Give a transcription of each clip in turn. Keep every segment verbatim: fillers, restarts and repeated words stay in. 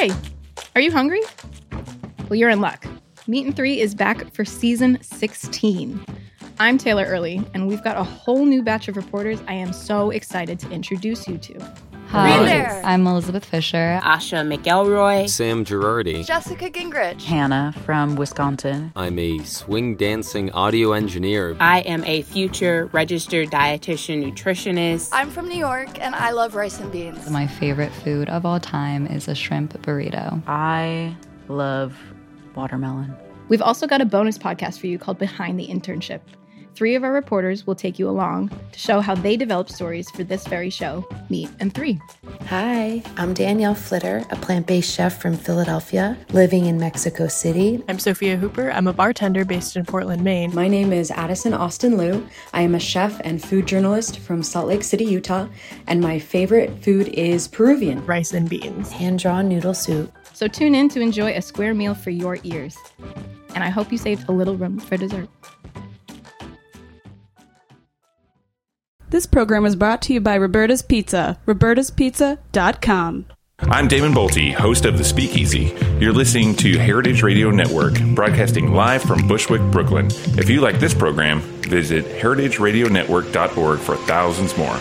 Hey, are you hungry? Well, you're in luck. Meat and Three is back for season sixteen. I'm Taylor Early, and we've got a whole new batch of reporters I am so excited to introduce you to. Hi, there. I'm Elizabeth Fisher. Asha McElroy. Sam Girardi. Jessica Gingrich. Hannah from Wisconsin. I'm a swing dancing audio engineer. I am a future registered dietitian nutritionist. I'm from New York, and I love rice and beans. My favorite food of all time is a shrimp burrito. I love watermelon. We've also got a bonus podcast for you called Behind the Internship. Three of our reporters will take you along to show how they developed stories for this very show, Meat and Three. Hi, I'm Danielle Flitter, a plant-based chef from Philadelphia, living in Mexico City. I'm Sophia Hooper. I'm a bartender based in Portland, Maine. My name is Addison Austin Liu. I am a chef and food journalist from Salt Lake City, Utah, and my favorite food is Peruvian. Rice and beans. Hand-drawn noodle soup. So tune in to enjoy a square meal for your ears. And I hope you saved a little room for dessert. This program is brought to you by Roberta's Pizza, robertas pizza dot com. I'm Damon Bolte, host of The Speakeasy. You're listening to Heritage Radio Network, broadcasting live from Bushwick, Brooklyn. If you like this program, visit heritage radio network dot org for thousands more.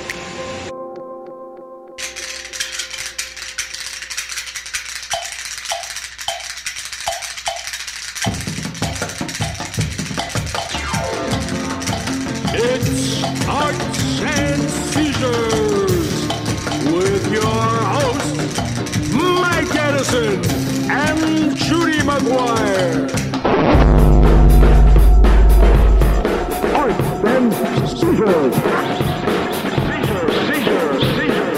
And Judy Maguire. Arts and Seizures. Seizure, seizure, seizure.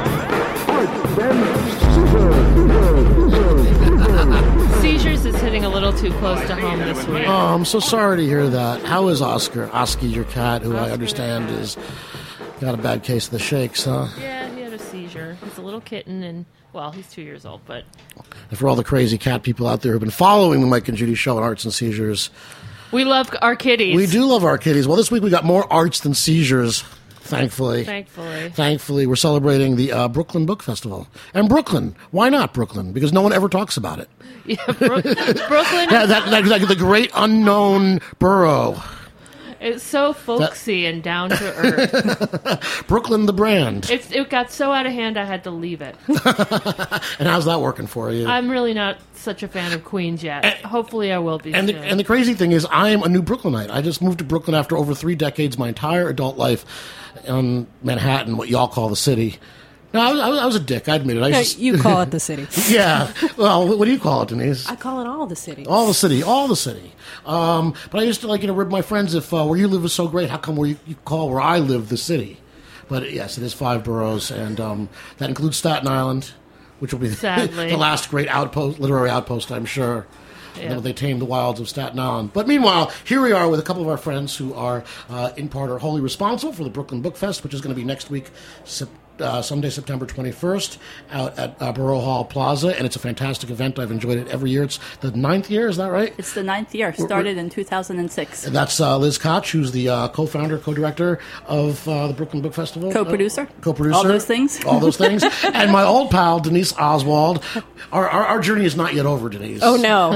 Arts and Seizures. Seizures, seizures. Seizures is hitting a little too close to home this week. Oh, I'm so sorry to hear that. How is Oscar? Oski, your cat, who Oscar, I understand yeah. is got a bad case of the shakes, huh? Yeah, he had a seizure. He's a little kitten, and well, he's two years old, but... And for all the crazy cat people out there who've been following the Mike and Judy show on Arts and Seizures... We love our kitties. We do love our kitties. Well, this week we got more arts than seizures, thankfully. Thankfully. Thankfully. We're celebrating the uh, Brooklyn Book Festival. And Brooklyn. Why not Brooklyn? Because no one ever talks about it. Yeah, Bro- Brooklyn... yeah, that, that, like the great unknown borough. It's so folksy that, and down to earth. Brooklyn, the brand. It's, it got so out of hand, I had to leave it. And how's that working for you? I'm really not such a fan of Queens yet. And, Hopefully I will be and soon. The, and the crazy thing is, I am a new Brooklynite. I just moved to Brooklyn after over three decades, my entire adult life in Manhattan, what y'all call the city. No, I was, I was a dick. I admit it. I no, just, you call it the city. Yeah. Well, what do you call it, Denise? I call it all the city. All the city. All the city. Um, but I used to, like, you know, rib my friends if uh, where you live is so great, how come where you, you call where I live the city? But, yes, it is five boroughs, and um, that includes Staten Island, which will be the last great outpost, literary outpost, I'm sure. Yeah. They tamed the wilds of Staten Island. But meanwhile, here we are with a couple of our friends who are, uh, in part, are wholly responsible for the Brooklyn Book Fest, which is going to be next week, September. Uh, Sunday, September twenty-first, out at uh, Borough Hall Plaza, and it's a fantastic event. I've enjoyed it every year. It's the ninth year, is that right? It's the ninth year. Started we're, we're, in two thousand six. And that's uh, Liz Koch, who's the uh, co-founder, co-director of uh, the Brooklyn Book Festival. Co-producer. Uh, co-producer. All those things. All those things. And my old pal, Denise Oswald. Our, our, our journey is not yet over, Denise. Oh, no.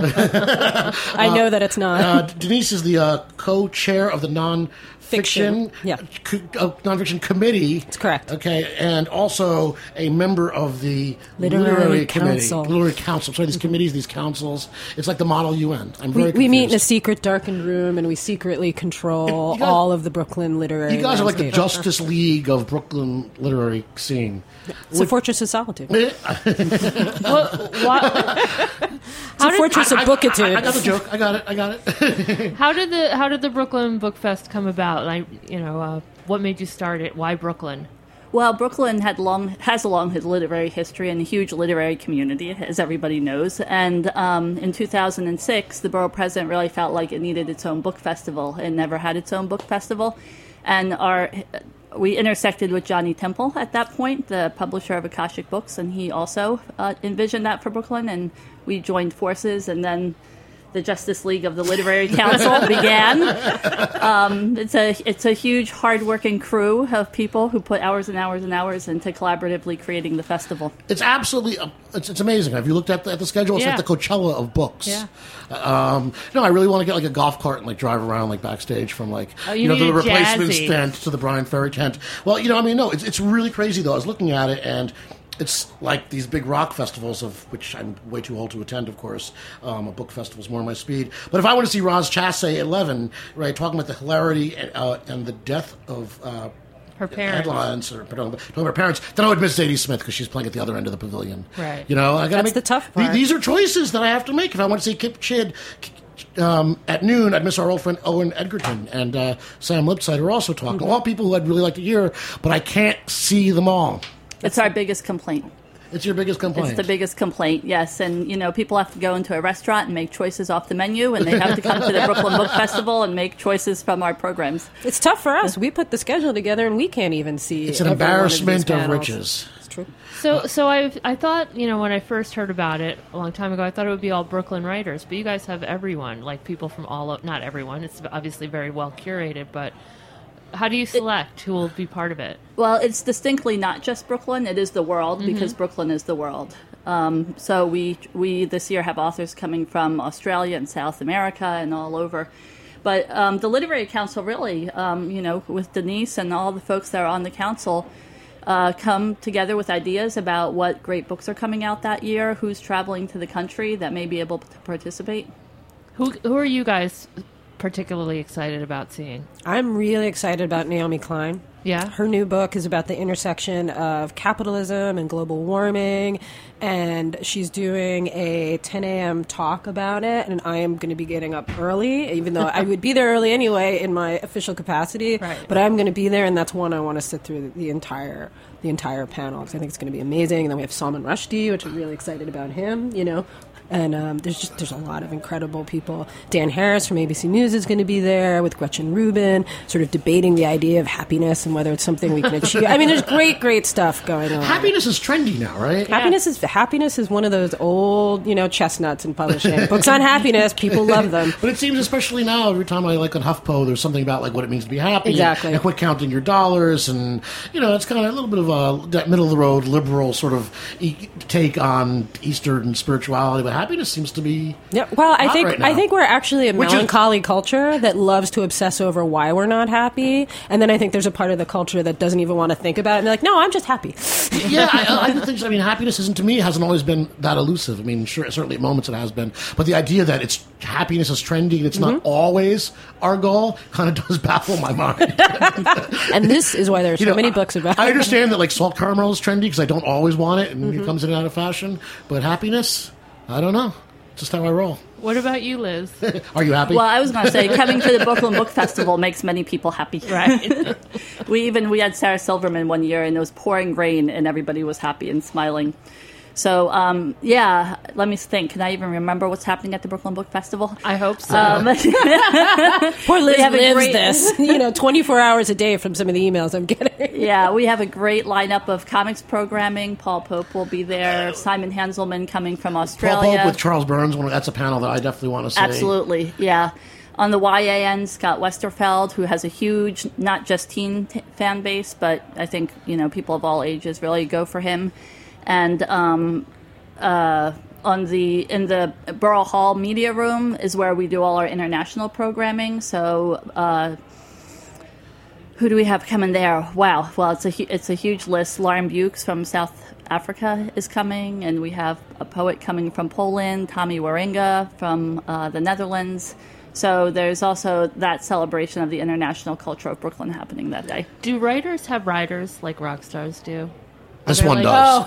I know uh, that it's not. Uh, Denise is the uh, co-chair of the non- Fiction, yeah, co- uh, nonfiction committee. That's correct. Okay, and also a member of the literary, literary council. committee, literary council. Sorry, these committees, these councils. It's like the Model U N. I'm very. We, we meet in a secret, darkened room, and we secretly control guys, all of the Brooklyn literary. You guys landscape. are like the Justice League of Brooklyn literary scene. It's Which, a fortress of solitude. what, what? It's a did, fortress I, of bookitude. I, I, I got the joke. I got it. I got it. How did the How did the Brooklyn Book Fest come about? Like, you know, uh, what made you start it? Why Brooklyn? Well, Brooklyn had long has a long literary history and a huge literary community, as everybody knows. And um, in two thousand six, the borough president really felt like it needed its own book festival. It never had its own book festival, and our we intersected with Johnny Temple at that point, the publisher of Akashic Books, and he also uh, envisioned that for Brooklyn, and we joined forces, and then the Justice League of the Literary Council began. Um, it's a it's a huge, hardworking crew of people who put hours and hours and hours into collaboratively creating the festival. It's absolutely uh, it's, it's amazing. Have you looked at the, at the schedule? It's Yeah. like the Coachella of books. Yeah. Um, no, I really want to get like a golf cart and like drive around like backstage from like Oh, you, you know need the a replacement jazzy. tent to the Brian Ferry tent. Well, you know, I mean, no, it's it's really crazy though. I was looking at it and. It's like these big rock festivals, of which I'm way too old to attend, of course. Um, a book festival's more my speed. But if I want to see Roz Chassé at eleven, right, talking about the hilarity and, uh, and the death of uh, Her parents. headlines, or talking about her parents, then I would miss Zadie Smith because she's playing at the other end of the pavilion. Right. You know, I gotta That's make the tough th- part. These are choices that I have to make if I want to see Kip Chid. Um, at noon, I'd miss our old friend Owen Edgerton and uh, Sam Lipside, who are also talking. Mhm. All people who I'd really like to hear, but I can't see them all. It's our biggest complaint. It's your biggest complaint. It's the biggest complaint, yes. And, you know, people have to go into a restaurant and make choices off the menu, and they have to come to the Brooklyn Book Festival and make choices from our programs. It's tough for us. We put the schedule together, and we can't even see. It's an every one of these embarrassment of panels. riches. It's true. So, so I, I thought, you know, when I first heard about it a long time ago, I thought it would be all Brooklyn writers. But you guys have everyone, like people from all, o- not everyone. It's obviously very well curated, but how do you select who will be part of it? Well, it's distinctly not just Brooklyn. It is the world, Mhm. because Brooklyn is the world. Um, so we we this year have authors coming from Australia and South America and all over. But um, the Literary Council really, um, you know, with Denise and all the folks that are on the council, uh, come together with ideas about what great books are coming out that year, who's traveling to the country that may be able to participate. Who who are you guys particularly excited about seeing? I'm really excited about Naomi Klein. Yeah. Her new book is about the intersection of capitalism and global warming, and she's doing a ten a.m. talk about it, and I am going to be getting up early, even though I would be there early anyway in my official capacity, Right. but I'm going to be there, and that's one I want to sit through the, the entire the entire panel, because I think it's going to be amazing. And then we have Salman Rushdie, which I'm really excited about him, you know. And um, there's just there's a lot of incredible people. Dan Harris from A B C News is going to be there with Gretchen Rubin, sort of debating the idea of happiness and whether it's something we can achieve. I mean, there's great, great stuff going on. Happiness is trendy now, right? Happiness is happiness is one of those old, you know, chestnuts in publishing. Books on happiness, people love them. But it seems, especially now, every time I like on HuffPo, there's something about like what it means to be happy. Exactly. And quit counting your dollars, and you know, it's kind of a little bit of a that middle of the road liberal sort of e- take on Eastern spirituality. But happiness seems to be Yeah, well, I hot think right now. I think we're actually a Which is- melancholy culture that loves to obsess over why we're not happy, and then I think there's a part of the culture that doesn't even want to think about it. And they're like, no, I'm just happy. yeah, I, I think. I mean, happiness isn't to me hasn't always been that elusive. I mean, sure, certainly at moments it has been, but the idea that it's happiness is trendy and it's not Mm-hmm. always our goal kind of does baffle my mind. And this is why there are so You know, many books about I it. understand that like salt caramel is trendy because I don't always want it and Mhm. it comes in and out of fashion. But happiness, I don't know. It's just how I roll. What about you, Liz? Are you happy? Well, I was going to say, coming to the Brooklyn Book Festival makes many people happy. Right. we even we had Sarah Silverman one year, and it was pouring rain, and everybody was happy and smiling. So, um, yeah, let me think. Can I even remember what's happening at the Brooklyn Book Festival? I hope so. Um, Poor Liz we have a lives great- this, you know, twenty-four hours a day from some of the emails I'm getting. Yeah, we have a great lineup of comics programming. Paul Pope will be there. Simon Hanselman coming from Paul Australia. Pope with Charles Burns. One, that's a panel that I definitely want to see. Absolutely, yeah. On the Y A end, Scott Westerfeld, who has a huge, not just teen t- fan base, but I think, you know, people of all ages really go for him. And um, uh, on the in the Borough Hall Media Room is where we do all our international programming. So uh, who do we have coming there? Wow, well, it's a hu- it's a huge list. Lauren Bukes from South Africa is coming, and we have a poet coming from Poland, Tommy Waringa from uh, the Netherlands. So there's also that celebration of the international culture of Brooklyn happening that day. Do writers have writers like rock stars do? This Are one they does.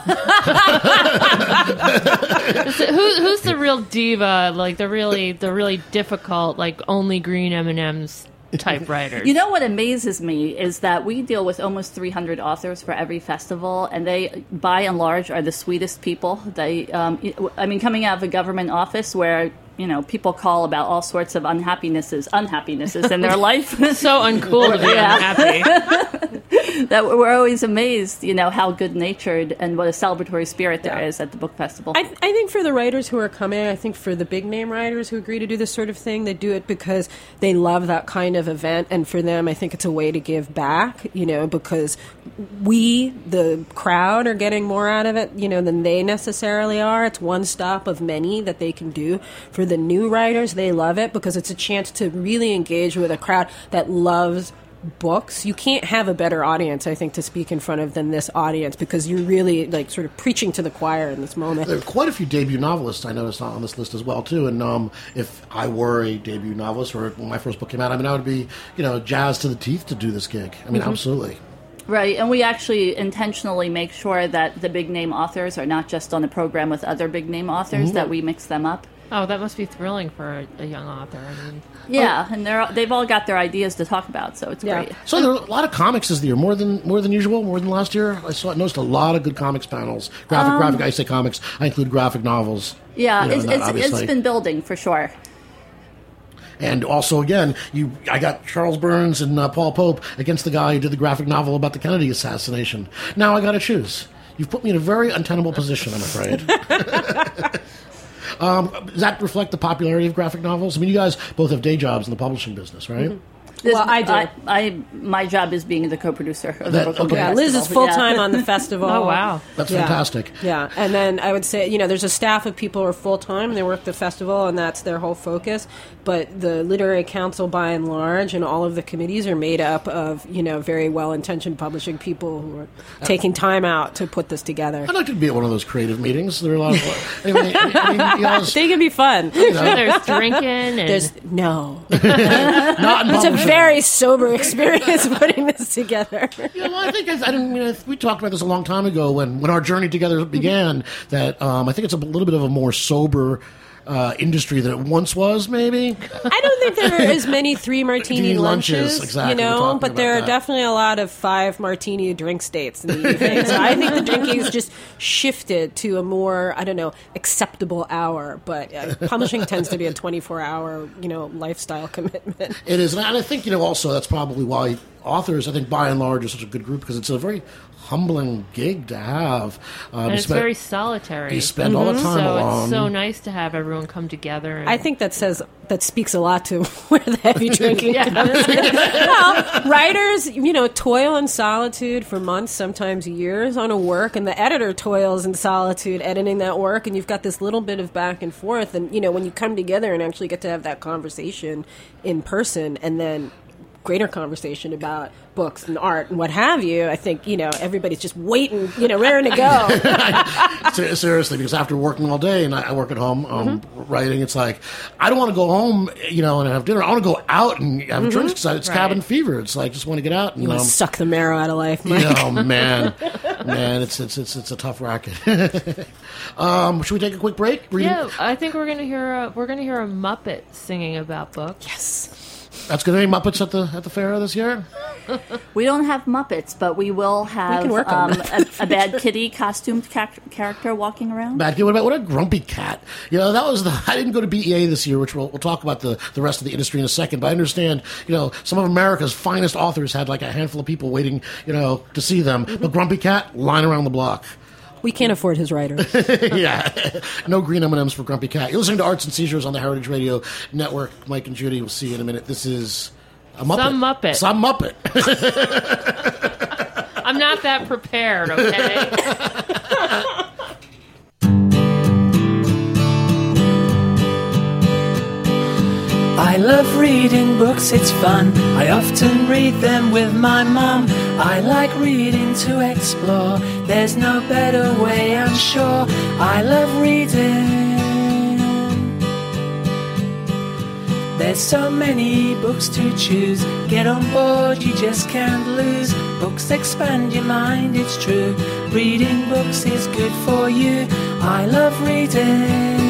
Is it- who, who's the real diva? Like the really, the really difficult, like only green M and M's type writers. You know what amazes me is that we deal with almost three hundred authors for every festival, and they, by and large, are the sweetest people. They, um, I mean, coming out of a government office where, you know, people call about all sorts of unhappinesses, unhappinesses in their life. So uncool to be Yeah. unhappy. that we're always amazed, you know, how good-natured and what a celebratory spirit there is at the book festival. I, I think for the writers who are coming, I think for the big-name writers who agree to do this sort of thing, they do it because they love that kind of event, and for them, I think it's a way to give back, you know, because we, the crowd, are getting more out of it, you know, than they necessarily are. It's one stop of many that they can do. For the new writers, they love it because it's a chance to really engage with a crowd that loves books. You can't have a better audience, I think, to speak in front of than this audience, because you're really like sort of preaching to the choir in this moment. There are quite a few debut novelists I noticed on this list as well too. And um, if I were a debut novelist, or when my first book came out, I mean, I would be, you know, jazzed to the teeth to do this gig. I mean, Mm-hmm. absolutely. Right, and we actually intentionally make sure that the big-name authors are not just on the program with other big-name authors, Mhm. that we mix them up. Oh, that must be thrilling for a, a young author. I mean, Yeah, and they're they've all got their ideas to talk about, so it's great. So there are a lot of comics this year, more than more than usual, more than last year. I saw noticed a lot of good comics panels. Graphic, Um, graphic. I say comics. I include graphic novels. Yeah, you know, it's, and that, it's, it's obviously. been building for sure. And also, again, you, I got Charles Burns and uh, Paul Pope against the guy who did the graphic novel about the Kennedy assassination. Now I got to choose. You've put me in a very untenable position, I'm afraid. um, does that reflect the popularity of graphic novels? I mean, you guys both have day jobs in the publishing business, right? Mm-hmm. Well, I do. I, I my job is being the co-producer of the That- book. okay. Yeah, Liz is full time on the festival. Oh, wow. That's Yeah. fantastic. Yeah, and then I would say, you know, there's a staff of people who are full time and they work the festival, and that's their whole focus. But the Literary Council, by and large, and all of the committees are made up of, you know, very well intentioned publishing people who are taking time out to put this together. I'd like to be at one of those creative meetings. There are a lot of. I mean, I mean, you guys- They can be fun. You know. there's drinking and There's no. Not in It's a publishing. very sober experience putting this together. Yeah, well, I think it's, I didn't. You know, we talked about this a long time ago when, when our journey together began. That um, I think it's a little bit of a more sober uh, industry than it once was. Maybe I don't think there are as many three martini Martini lunches, lunches, exactly, you we're know, talking but there about are that. definitely a lot of five martini drink states in the evening. So I think the drinking has just shifted to a more, I don't know, acceptable hour. But uh, publishing tends to be a twenty-four hour, you know, lifestyle commitment. it is, and I think you know also that's probably why authors, I think by and large, are such a good group because it's a very humbling gig to have. Um, and you it's spend- very solitary. You spend all the time so alone. it's so nice to have everyone come together. And I think that says that speaks a lot to where the heavy drinking Yeah. comes in. Well, writers, you know, toil in solitude for months, sometimes years on a work, and the editor toils in solitude editing that work, and you've got this little bit of back and forth, and you know, when you come together and actually get to have that conversation in person, and then greater conversation about books and art and what have you, I think, you know, everybody's just waiting, you know, raring to go. Ser- Seriously, because after working all day and I I work at home um, Mm-hmm. writing, it's like I don't want to go home, you know, and have dinner. I want to go out and have Mhm. drinks because it's Right. cabin fever. It's like just want to get out. And, You you want know, to suck the marrow out of life, Mike. Oh man, man, it's it's it's it's a tough racket. um, should we take a quick break? Reading- yeah, I think we're gonna hear a, we're gonna hear a Muppet singing about books. Yes. That's going to be Muppets at the at the fair this year. We don't have Muppets, but we will have can work on um, a, a Bad Kitty costumed ca- character walking around. Bad kid. What about what a grumpy cat? You know, that was the. I didn't go to B E A this year, which we'll, we'll talk about the, the rest of the industry in a second. But I understand, you know, some of America's finest authors had like a handful of people waiting, you know, to see them. But grumpy cat, line around the block. We can't afford his writers. Yeah, no green M and M's for Grumpy Cat. You're listening to Arts and Seizures on the Heritage Radio Network. Mike and Judy, we'll see you in a minute. This is a Muppet. Some Muppet. Some Muppet. I'm not that prepared. Okay. I love reading books, it's fun. I often read them with my mum. I like reading to explore. There's no better way, I'm sure. I love reading. There's so many books to choose. Get on board, you just can't lose. Books expand your mind, it's true. Reading books is good for you. I love reading.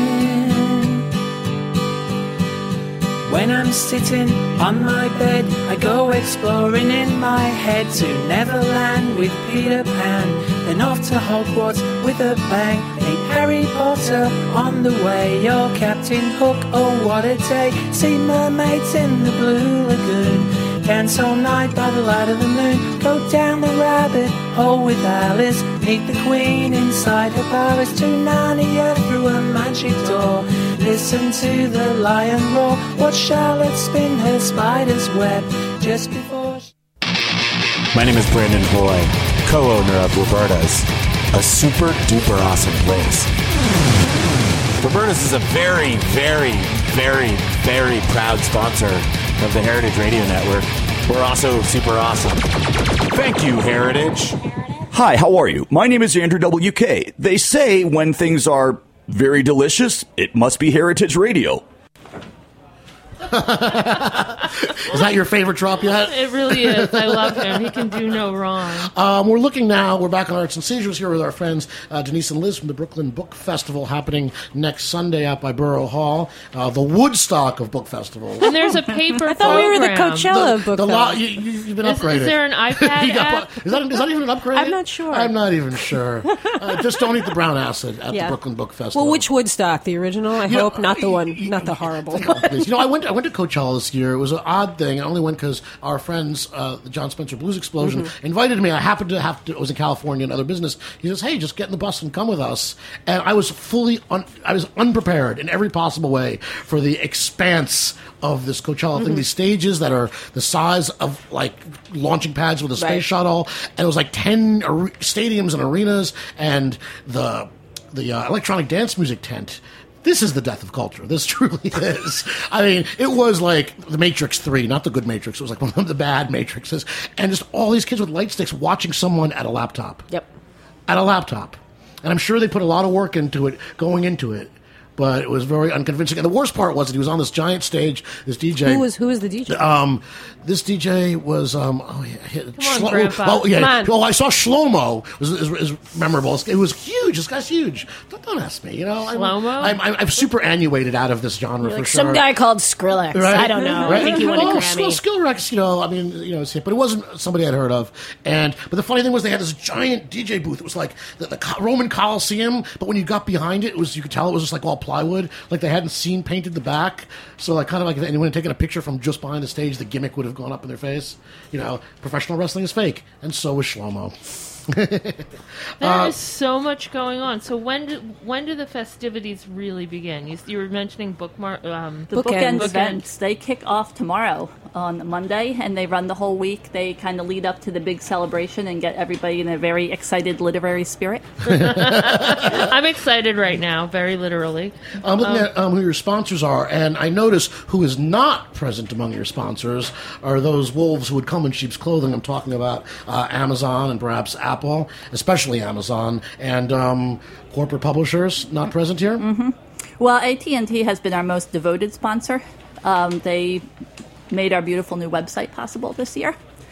When I'm sitting on my bed, I go exploring in my head to Neverland with Peter Pan, then off to Hogwarts with a bang. Meet Harry Potter on the way. You're Captain Hook, oh what a day. See mermaids in the blue lagoon. Dance all night by the light of the moon. Go down the rabbit hole with Alice. Meet the queen inside her palace. To Narnia through a magic door. Listen to the lion roar. Watch Charlotte spin her spider's web just before she... My name is Brandon Hoy, co-owner of Roberta's, a super duper awesome place. Roberta's is a very, very, very, very proud sponsor of the Heritage Radio Network. We're also super awesome. Thank you, Heritage. Hi, how are you? My name is Andrew W K. They say when things are very delicious, it must be Heritage Radio. Is that your favorite drop yet? It really is. I love him. He can do no wrong. Um, we're looking now. We're back on Arts and Seizures here with our friends uh, Denise and Liz from the Brooklyn Book Festival happening next Sunday out by Borough Hall. Uh, the Woodstock of book festivals. And there's a paper I thought we were the program. Coachella of The, book the lo- festival. you, you, you've been Is- upgraded. is there an iPad You got- app? Is that, is that even an upgrade? I'm not sure. I'm not even sure. Uh, just don't eat the brown acid at Yeah. the Brooklyn Book Festival. Well, which Woodstock? The original? I You hope know, not the one, not the horrible one. Please. You know, I went. I went to Coachella this year. It was an odd thing. I only went because our friends, uh, the John Spencer Blues Explosion, Mhm. invited me. I happened to have to. I was in California and other business. He says, "Hey, just get in the bus and come with us." And I was fully. Un, I was unprepared in every possible way for the expanse of this Coachella thing. Mhm. These stages that are the size of like launching pads with a space Right. shuttle, and it was like ten are- stadiums and arenas, and the the uh, electronic dance music tent. This is the death of culture. This truly is. I mean, it was like the Matrix three, not the good Matrix. It was like one of the bad Matrixes. And just all these kids with light sticks watching someone at a laptop. Yep. At a laptop. And I'm sure they put a lot of work into it, going into it. But it was very unconvincing. And the worst part was that he was on this giant stage, this D J. Who was who was the D J? Um, this D J was um, oh yeah, Come on, Grandpa. oh yeah. Come on. Oh, I saw Shlomo. Was is, is memorable. It was huge. This guy's huge. Don't, don't ask me. You know, I'm, Shlomo? I'm, I'm, I'm superannuated out of this genre for Like sure. some guy called Skrillex. Right? I don't know. Right? I think he won a well, Grammy. Skill Rex, you know, I mean, you know, but it wasn't somebody I'd heard of. And but the funny thing was they had this giant D J booth. It was like the, the Co- Roman Colosseum, but when you got behind it, it was you could tell it was just like all plywood, like they hadn't seen painted the back. So like kind of like if anyone had taken a picture from just behind the stage, the gimmick would have gone up in their face. You know, professional wrestling is fake, and so was Shlomo. There Uh, is so much going on. So when do when do the festivities really begin? You, you were mentioning bookmark. Um, The bookend events, they kick off tomorrow on Monday, and they run the whole week. They kind of lead up to the big celebration and get everybody in a very excited literary spirit. I'm excited right now, very literally. I'm looking Um, at um, who your sponsors are, and I notice who is not present among your sponsors are those wolves who would come in sheep's clothing. I'm talking about uh, Amazon and perhaps Apple, especially Amazon, and um, corporate publishers not present here. hmm Well, A T and T has been our most devoted sponsor. Um, they made our beautiful new website possible this year.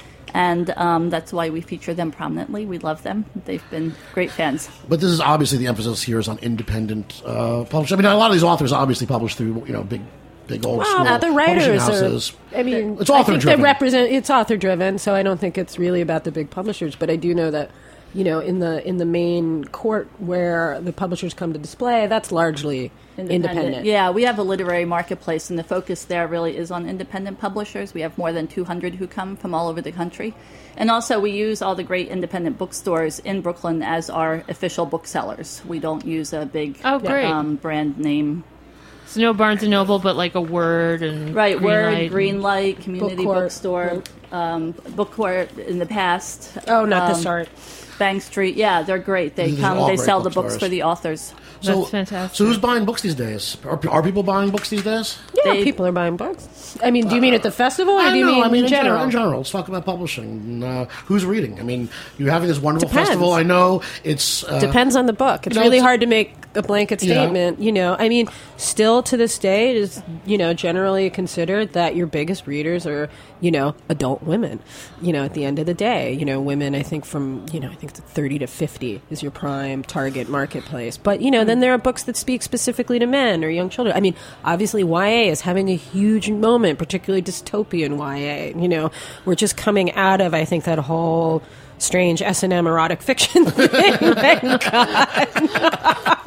And um, that's why we feature them prominently. We love them. They've been great fans. But this is obviously the emphasis here is on independent uh, publishers. I mean, a lot of these authors obviously publish through you know big, big old Well, school the publishing writers houses. are. I mean, It's I author think driven. they represent. It's author driven, so I don't think it's really about the big publishers. But I do know that, you know, in the in the main court where the publishers come to display, that's largely independent. Yeah, we have a literary marketplace, and the focus there really is on independent publishers. We have more than two hundred who come from all over the country. And also, we use all the great independent bookstores in Brooklyn as our official booksellers. We don't use a big Oh, great. um, brand name. It's no Barnes and Noble, but like a Word and Right, Green Word, Light. Greenlight, Community Bookcourt, Bookstore, um, Bookcourt in the past. Oh, not this um, art. Bang Street, yeah, they're great. They These are come, all they great sell the books bookstores. for the authors. So, That's fantastic. So who's buying books these days? Are, are people buying books these days? Yeah, people are buying books. I mean, do you mean at the festival, or I do you know, mean, I mean in general? In general, let's talk about publishing. Uh, who's reading? I mean, you're having this wonderful Depends. festival. I know it's uh, Depends on the book. It's you know, really it's- hard to make a blanket Yeah. statement. You know, I mean, still to this day, it is, you know, generally considered that your biggest readers are, you know, adult women. You know, at the end of the day, you know, women, I think from, you know, I think it's thirty to fifty is your prime target marketplace. But, you know, then there are books that speak specifically to men or young children. I mean, obviously Y A is having a huge moment, particularly dystopian Y A. You know, we're just coming out of, I think, that whole strange S and M erotic fiction thing. Thank God.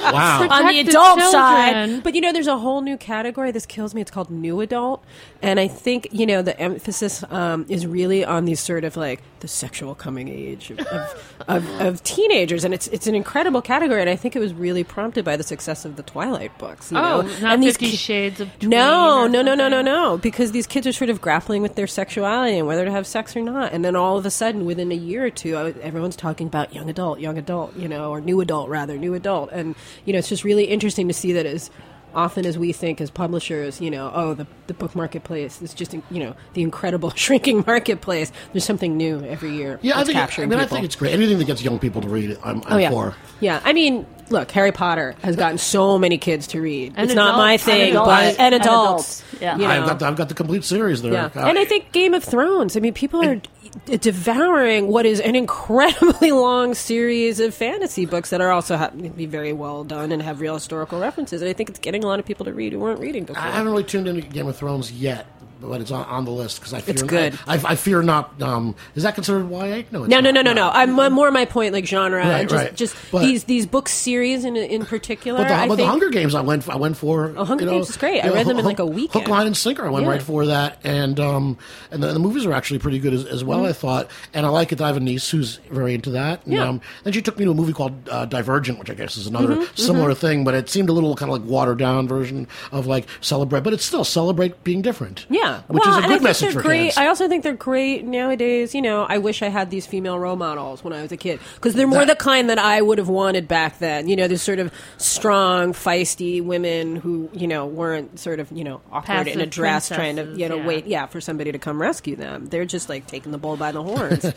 Wow. on the Protect the adult children. side. But you know, there's a whole new category. This kills me. It's called new adult, and I think you know the emphasis um, is really on these sort of like the sexual coming age of, of, of, of teenagers, and it's it's an incredible category. And I think it was really prompted by the success of the Twilight books. You Oh, know? not and Fifty ki- Shades of Tween No, or no, no, no, no, something? no. Because these kids are sort of grappling with their sexuality and whether to have sex or not. And then all of a sudden, within a year or two, I- everyone's talking about young adult, young adult, you know, or new adult, rather, new adult. And, you know, it's just really interesting to see that as often as we think as publishers, you know, oh, the, the book marketplace is just, you know, the incredible shrinking marketplace. There's something new every year. Yeah, I that's think. I capturing mean, I people. think it's great. Anything that gets young people to read it, I'm, I'm Oh, yeah. for. Yeah, I mean, look, Harry Potter has gotten so many kids to read. And it's not my adults. thing, And but adults. and And adults. adults, yeah. you know. I've got the, I've got the complete series there. Yeah. Uh, And I think Game of Thrones, I mean, people are d- devouring what is an incredibly long series of fantasy books that are also ha- be very well done and have real historical references. And I think it's getting a lot of people to read who weren't reading before. I haven't really tuned into Game of Thrones yet, but it's on, on the list because I fear It's good. I, I, I fear not. Um, is that considered Y A? No, it's No, no, not. no, no, no. I'm uh, more my point, like genre, Right, and just, right. just But- these these book series in in particular. But the, I but the think, Hunger Games, I went. I went for. Oh, Hunger you know, Games is great. I you know, read them in, hook- like, a weekend. Hook, line, and sinker. I went Yeah. right for that, and um, and the, the movies are actually pretty good as, as well. Mhm. I thought, and I like it. I have a niece who's very into that. And, Yeah. um, then she took me to a movie called uh, Divergent, which I guess is another Mhm, similar mhm. thing, but it seemed a little kind of like watered down version of like Celebrate, but it's still Celebrate being different. Yeah, which well, is a and I good think message they're for great. kids. I also think they're great nowadays. You know, I wish I had these female role models when I was a kid because they're more That- the kind that I would have wanted back then. You know, there's sort of strong, feisty women who you know weren't sort of you know awkward in a Passive dress, trying to princesses, you know yeah. wait, yeah, for somebody to come rescue them. They're just like taking the bull by the horns.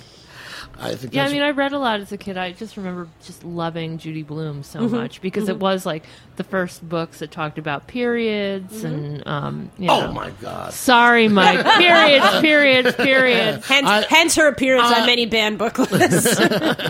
I think. Yeah, I that's- mean, I read a lot as a kid. I just remember just loving Judy Blume so Mhm, much because it mhm. was like the first books that talked about periods and, um, you Oh know. my God! Sorry, Mike. Periods, periods, periods. hence, I- hence her appearance I- on many banned book lists.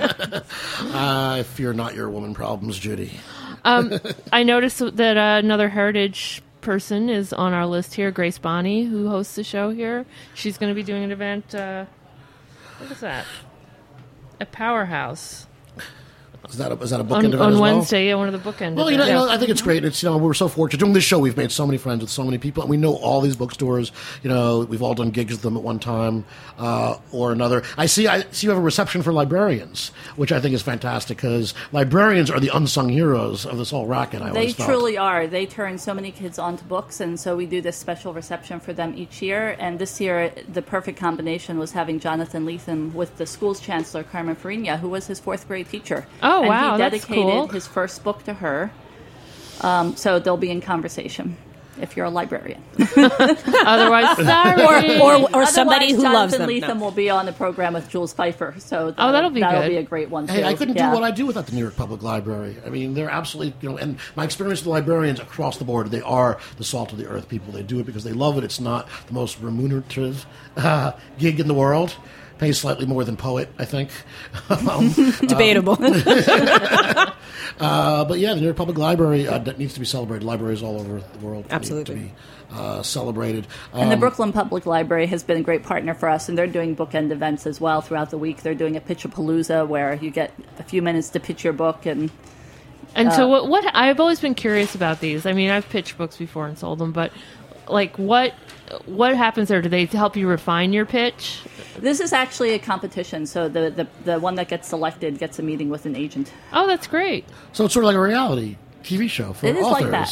I fear not your woman problems, Judy. Um, I noticed that uh, another Heritage person is on our list here, Grace Bonney, who hosts the show here. She's going to be doing an event. Uh, what is that? At Powerhouse. Is that a, is that a bookend on, event on as well? Wednesday, yeah, one of the bookend Well, you know, events. you know, I think it's great. It's you know, we're so fortunate doing this show. We've made so many friends with so many people, and we know all these bookstores. You know, we've all done gigs with them at one time uh, or another. I see. I see. You have a reception for librarians, which I think is fantastic because librarians are the unsung heroes of this whole racket. I They always felt. truly are. They turn so many kids onto books, and so we do this special reception for them each year. And this year, the perfect combination was having Jonathan Lethem with the school's chancellor, Carmen Farina, who was his fourth grade teacher. Oh, and wow, he that's dedicated cool. his first book to her. Um, so they'll be in conversation if you're a librarian. Otherwise, sorry. or, or, or somebody who Jonathan loves them. Lethem No. will be on the program with Jules Pfeiffer. So Oh, that'll be that'll good. be a great one too. Hey, I couldn't Yeah. do what I do without the New York Public Library. I mean, they're absolutely, you know, and my experience with the librarians across the board, they are the salt of the earth people. They do it because they love it. It's not the most remunerative uh, gig in the world. Pays slightly more than Poet, I think. um, Debatable. Um, uh, but yeah, the New York Public Library uh, that needs to be celebrated. Libraries all over the world Absolutely. need to be uh, celebrated. Um, And the Brooklyn Public Library has been a great partner for us, and they're doing bookend events as well throughout the week. They're doing a Pitch-a-Palooza where you get a few minutes to pitch your book. And And uh, so, what, what? I've always been curious about these. I mean, I've pitched books before and sold them, but like, what what happens there? Do they help you refine your pitch? this is actually a competition, so the, the, the one that gets selected gets a meeting with an agent. Oh, that's great. So it's sort of like a reality T V show for It is authors. like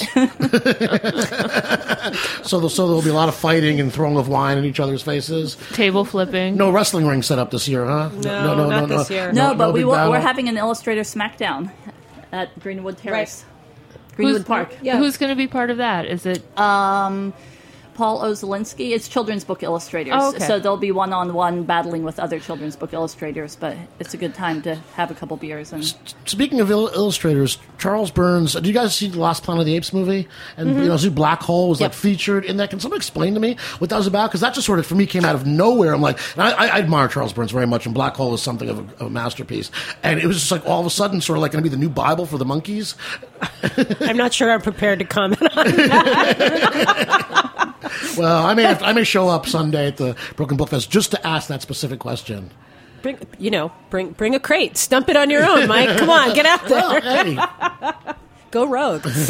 that. so, there'll, so there'll be a lot of fighting and throwing of wine in each other's faces. Table flipping. No wrestling ring set up this year, huh? No, not this year. No, but we big will, battle. we're having an illustrator smackdown at Greenwood Terrace. Greenwood Who's, Park. Who's going to be part of that? Is it Um, Paul Ozelinski. It's children's book illustrators. Oh, okay. So they'll be one-on-one battling with other children's book illustrators, but it's a good time to have a couple beers. And Speaking of il- illustrators, Charles Burns. Did you guys see the last Planet of the Apes movie? And Mhm. you know, Zoo Black Hole was Yep. like featured in that. Can someone explain to me what that was about? Because that just sort of for me came out of nowhere. I'm like, and I, I admire Charles Burns very much, and Black Hole is something of a, of a masterpiece. And it was just like all of a sudden, sort of like going to be the new Bible for the monkeys. I'm not sure I'm prepared to comment on that. Well, I may have to, I may show up Sunday at the Brooklyn Book Fest just to ask that specific question. Bring, you know, bring bring a crate. Stump it on your own, Mike. Come on, get out there. Well, hey. Go Rogues.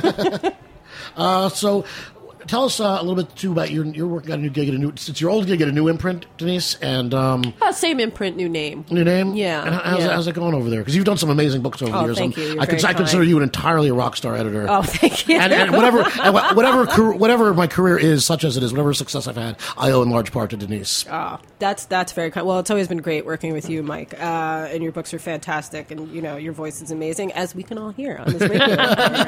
uh, so... Tell us uh, a little bit too about your you're working on a new gig at a new since you're old gig at a new imprint, Denise, and um, oh, same imprint, new name, new name. Yeah, and how's, yeah. how's it going over there? Because you've done some amazing books over oh, the years. Thank you. You're I, very I consider kind. you an entirely a rock star editor. Oh, thank you. And, and whatever, and whatever, car- whatever my career is, such as it is, whatever success I've had, I owe in large part to Denise. Oh, that's that's very kind. Well, it's always been great working with you, Mike. Uh, and your books are fantastic, and you know your voice is amazing, as we can all hear on this radio.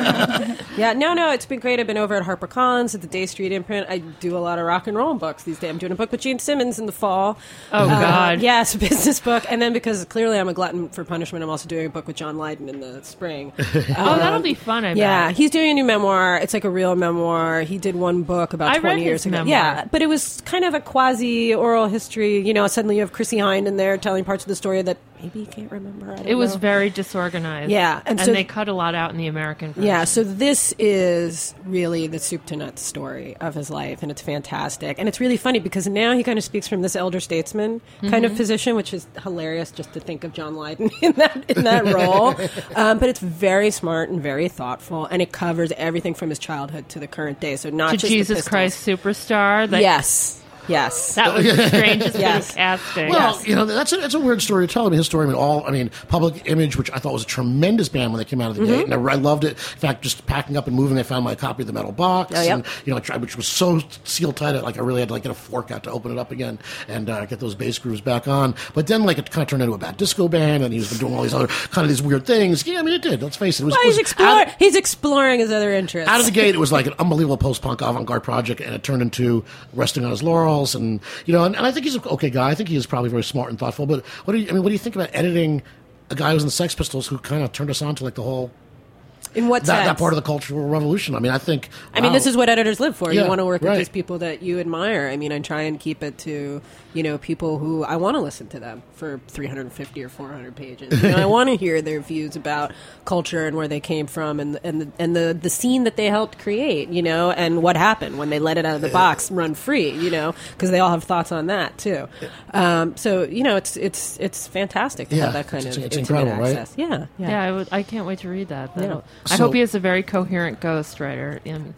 yeah, no, no, it's been great. I've been over at HarperCollins at the Day Street imprint. I do a lot of rock and roll books these days. I'm doing a book with Gene Simmons in the fall. Oh, uh, God. Yes, a business book. And then because clearly I'm a glutton for punishment, I'm also doing a book with John Lydon in the spring. oh, um, that'll be fun, I bet. Yeah, he's doing a new memoir. It's like a real memoir. He did one book about I twenty read years his ago. memoir. Yeah, but it was kind of a quasi-oral history. You know, suddenly you have Chrissy Hynde in there telling parts of the story that maybe you can't remember. I don't It was know. very disorganized. Yeah, and, and so- they cut a lot out in the American version. Yeah, so this is really the soup to nuts story of his life, and it's fantastic. And it's really funny because now he kind of speaks from this elder statesman kind of Mhm. position, which is hilarious just to think of John Lydon in that in that role. Um, but it's very smart and very thoughtful, and it covers everything from his childhood to the current day. So not to just the Jesus Pistols. Christ Superstar. That, Yes. Yes. That was the strangest Yes. bit of casting. Well, Yes. you know, that's a, that's a weird story to tell. I mean, his story, I mean, all, I mean, Public Image, which I thought was a tremendous band when they came out of the gate, Mhm. and I, I loved it. In fact, just packing up and moving, I found my copy of the Metal Box, Oh, yep. and, you know, I tried, which was so seal tight, like I really had to like get a fork out to open it up again and uh, get those bass grooves back on. But then, like, it kind of turned into a bad disco band, and he's been doing all these other kind of these weird things. Yeah, I mean, it did. Let's face it. It was, Well, it was he's, explore- out, he's exploring his other interests. out of the gate, it was like an unbelievable post-punk avant-garde project, and it turned into resting on his laurels, and you know, and, and I think he's an okay guy. I think he is probably very smart and thoughtful. But what do you? I mean, what do you think about editing a guy who was in the Sex Pistols, who kind of turned us on to like the whole In what that, sense? that part of the cultural revolution? I mean, I think. I mean, wow. this is what editors live for. Yeah, you want to work right. with these people that you admire. I mean, I try and keep it to, you know, people who I want to listen to them for three hundred fifty or four hundred pages. You know, I want to hear their views about culture and where they came from and and the, and the the scene that they helped create. You know, and what happened when they let it out of the box, run free. You know, because they all have thoughts on that too. Um, so you know, it's it's it's fantastic to Yeah, have that kind it's- of it's intimate incredible, right? access. Yeah, yeah. Yeah, I would. I can't wait to read that. Yeah. That'll- I So- hope he is a very coherent ghostwriter. Um,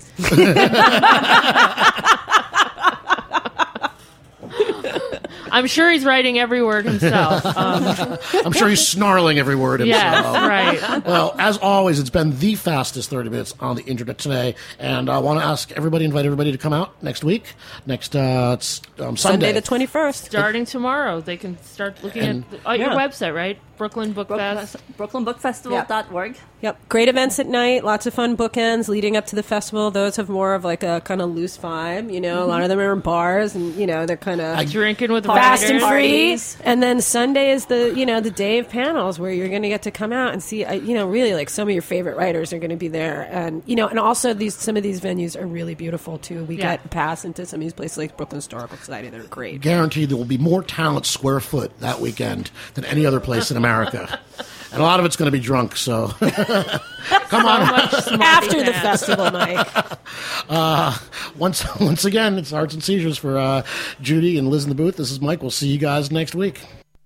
I'm sure he's writing every word himself. Um, I'm sure he's snarling every word himself. Yes, right. Well, as always, it's been the fastest thirty minutes on the internet today, and I want to ask everybody, invite everybody to come out next week, next uh, it's, um, Sunday. Sunday the twenty-first. starting tomorrow, they can start looking And- at uh, your Yeah. website, right? Brooklyn Book Fest. Brooklyn Book Festival dot org. Yep. Great events at night, lots of fun bookends leading up to the festival. Those have more of like a kind of loose vibe, you know. A lot of them are in bars and, you know, they're kind of Drinking with fast and writers. free. Parties. And then Sunday is the, you know, the day of panels where you're going to get to come out and see, uh, you know, really like some of your favorite writers are going to be there. And, you know, and also these some of these venues are really beautiful too. We Yeah. get a pass into some of these places like Brooklyn Historical Society. They're great. Guaranteed there will be more talent square foot that weekend than any other place in America. And a lot of it's going to be drunk, so come on. After the festival, Mike. Uh, once, once again, it's Arts and Seizures for uh, Judy and Liz in the booth. This is Mike. We'll see you guys next week.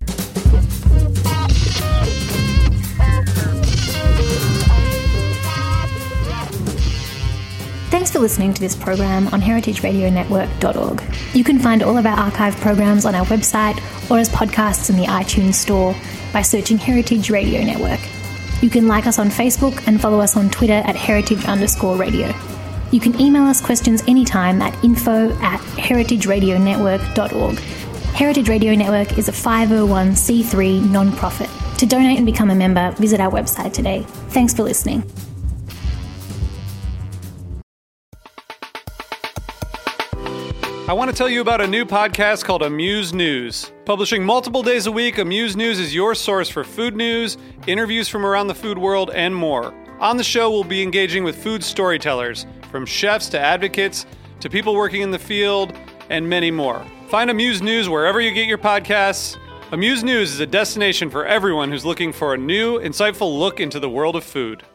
Thanks for listening to this program on heritage radio network dot org. You can find all of our archive programs on our website or as podcasts in the iTunes Store by searching Heritage Radio Network. You can like us on Facebook and follow us on Twitter at heritage underscore radio. You can email us questions anytime at info at heritage radio network dot org. Heritage Radio Network is a five oh one c three non-profit. To donate and become a member, visit our website today. Thanks for listening. I want to tell you about a new podcast called Amuse News. Publishing multiple days a week, Amuse News is your source for food news, interviews from around the food world, and more. On the show, we'll be engaging with food storytellers, from chefs to advocates to people working in the field, and many more. Find Amuse News wherever you get your podcasts. Amuse News is a destination for everyone who's looking for a new, insightful look into the world of food.